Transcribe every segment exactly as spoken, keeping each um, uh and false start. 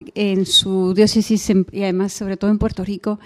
en su diócesis en, y además sobre todo en Puerto Rico,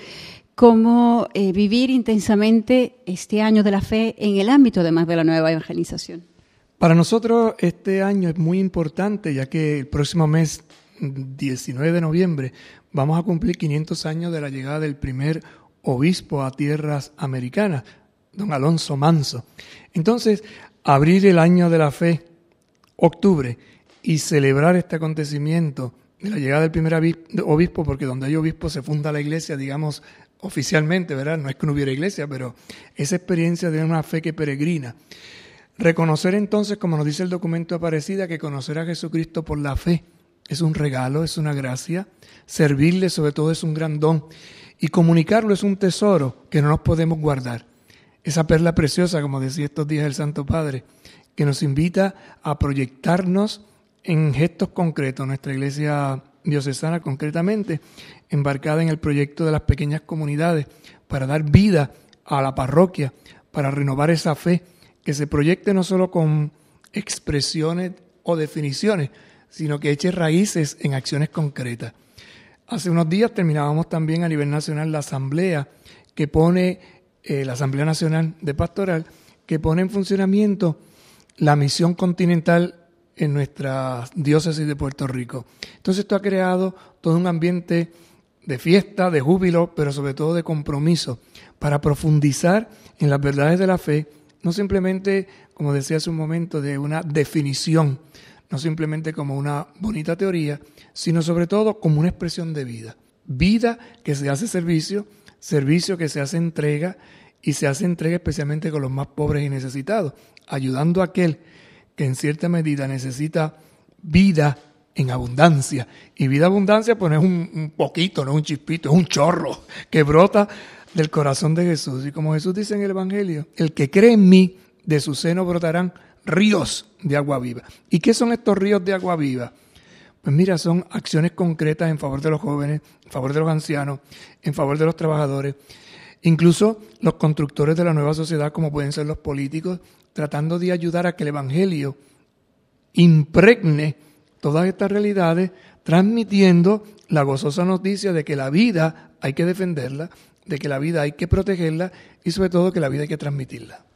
cómo eh, vivir intensamente este año de la fe en el ámbito además de la nueva evangelización. Para nosotros este año es muy importante, ya que el próximo mes, diecinueve de noviembre, vamos a cumplir quinientos años de la llegada del primer obispo a tierras americanas, don Alonso Manso. Entonces, abrir el año de la fe, octubre, y celebrar este acontecimiento de la llegada del primer obispo, porque donde hay obispo se funda la iglesia, digamos, oficialmente, ¿verdad? No es que no hubiera iglesia, pero esa experiencia de una fe que peregrina. Reconocer entonces, como nos dice el documento de Aparecida, que conocer a Jesucristo por la fe es un regalo, es una gracia. Servirle sobre todo es un gran don. Y comunicarlo es un tesoro que no nos podemos guardar. Esa perla preciosa, como decía estos días el Santo Padre, que nos invita a proyectarnos en gestos concretos. Nuestra iglesia diocesana concretamente, embarcada en el proyecto de las pequeñas comunidades para dar vida a la parroquia, para renovar esa fe, que se proyecte no solo con expresiones o definiciones, sino que eche raíces en acciones concretas. Hace unos días terminábamos también a nivel nacional la asamblea que pone, eh, la Asamblea Nacional de Pastoral, que pone en funcionamiento la misión continental en nuestra diócesis de Puerto Rico. Entonces esto ha creado todo un ambiente de fiesta, de júbilo, pero sobre todo de compromiso para profundizar en las verdades de la fe, no simplemente, como decía hace un momento, de una definición, no simplemente como una bonita teoría, sino sobre todo como una expresión de vida. Vida que se hace servicio, servicio que se hace entrega, y se hace entrega especialmente con los más pobres y necesitados, ayudando a aquel que en cierta medida necesita vida en abundancia. Y vida en abundancia pues no es un, un poquito, no es un chispito, es un chorro que brota del corazón de Jesús. Y como Jesús dice en el Evangelio, el que cree en mí, de su seno brotarán ríos de agua viva. ¿Y qué son estos ríos de agua viva? Pues mira, son acciones concretas en favor de los jóvenes, en favor de los ancianos, en favor de los trabajadores, incluso los constructores de la nueva sociedad, como pueden ser los políticos, tratando de ayudar a que el Evangelio impregne todas estas realidades, transmitiendo la gozosa noticia de que la vida hay que defenderla, de que la vida hay que protegerla y sobre todo que la vida hay que transmitirla.